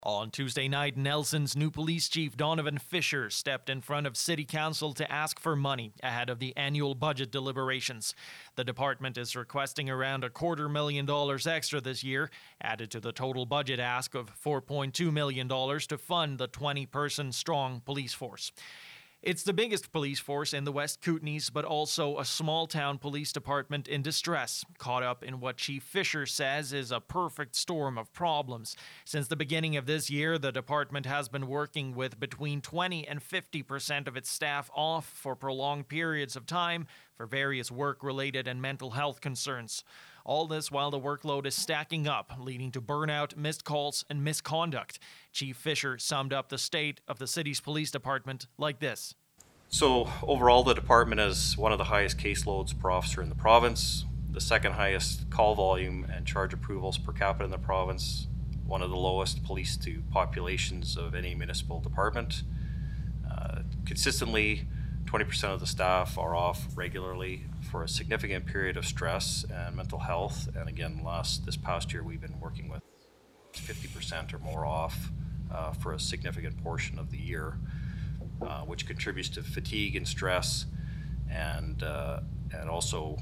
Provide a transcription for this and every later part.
On Tuesday night, Nelson's new police chief Donovan Fisher stepped in front of City Council to ask for money ahead of the annual budget deliberations. The department is requesting around $250,000 extra this year, added to the total budget ask of $4.2 million to fund the 20-person strong police force. It's the biggest police force in the West Kootenays, but also a small-town police department in distress, caught up in what Chief Fisher says is a perfect storm of problems. Since the beginning of this year, the department has been working with between 20 and 50% of its staff off for prolonged periods of time for various work-related and mental health concerns. All this while the workload is stacking up, leading to burnout, missed calls, and misconduct. Chief Fisher summed up the state of the city's police department like this. So overall, the department has one of the highest caseloads per officer in the province, the second highest call volume and charge approvals per capita in the province, one of the lowest police to populations of any municipal department. Consistently, 20% of the staff are off regularly for a significant period of stress and mental health. And again, this past year, we've been working with 50% or more off for a significant portion of the year, which contributes to fatigue and stress, and also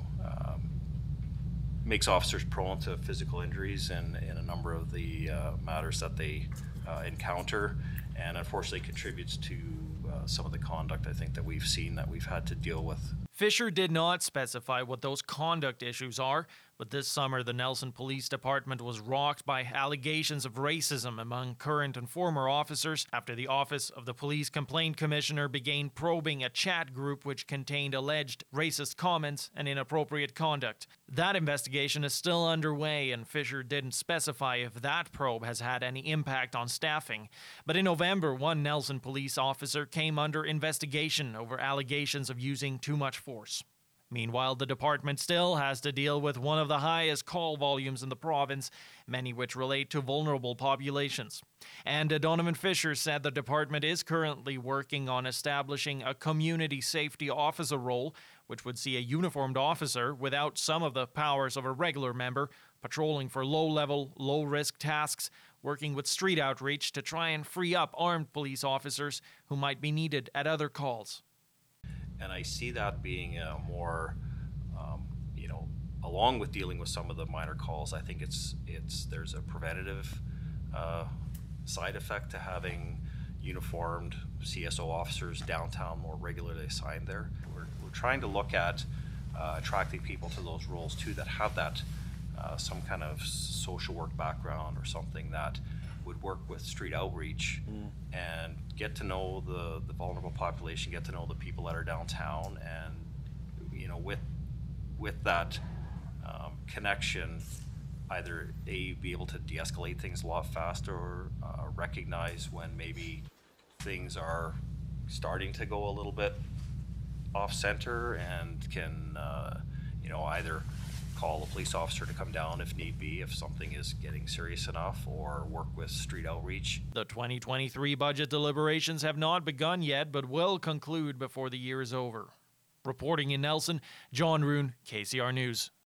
makes officers prone to physical injuries in a number of the matters that they encounter, and unfortunately contributes to some of the conduct I think that we've seen that we've had to deal with. Fisher did not specify what those conduct issues are, but this summer the Nelson Police Department was rocked by allegations of racism among current and former officers after the Office of the Police Complaint Commissioner began probing a chat group which contained alleged racist comments and inappropriate conduct. That investigation is still underway, and Fisher didn't specify if that probe has had any impact on staffing. But in November, one Nelson police officer came under investigation over allegations of using too much force. Meanwhile, the department still has to deal with one of the highest call volumes in the province, many which relate to vulnerable populations. And Donovan Fisher said the department is currently working on establishing a community safety officer role, which would see a uniformed officer without some of the powers of a regular member, patrolling for low-level, low-risk tasks, working with street outreach to try and free up armed police officers who might be needed at other calls. And I see that being a more, along with dealing with some of the minor calls, I think there's a preventative side effect to having uniformed CSO officers downtown more regularly assigned there. We're trying to look at attracting people to those roles too that have that some kind of social work background or something that would work with street outreach and get to know the vulnerable population, get to know the people that are downtown, and with that connection, either be able to de-escalate things a lot faster, or recognize when maybe things are starting to go a little bit off center, and can either call a police officer to come down if need be, if something is getting serious enough, or work with street outreach. The 2023 budget deliberations have not begun yet, but will conclude before the year is over. Reporting in Nelson, John Roon, KCR News.